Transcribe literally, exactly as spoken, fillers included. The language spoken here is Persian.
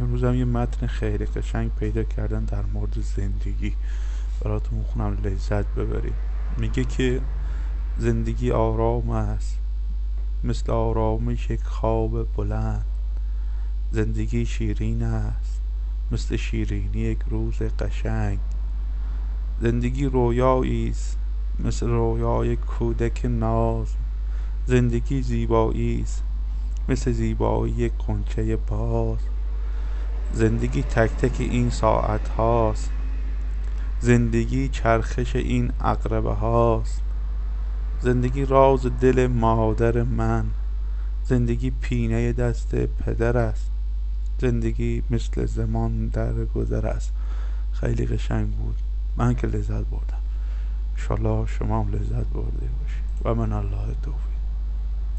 امروز هم یه متن خیلی قشنگ پیدا کردن در مورد زندگی، براتون میخونم لذت ببرید. میگه که زندگی آرام است مثل آرامش یک خواب بلند، زندگی شیرین است مثل شیرینی یک روز قشنگ، زندگی رویایی است مثل رویای کودک ناز، زندگی زیبایی است مثل زیبایی یک غنچه باز، زندگی تک تک این ساعت هاست، زندگی چرخش این عقربه هاست، زندگی راز دل مادر من، زندگی پینه دست پدر است، زندگی مثل زمان در گذر است. خیلی قشنگ بود، من که لذت بردم، انشالله شما هم لذت برده باشید و من الله توفیق.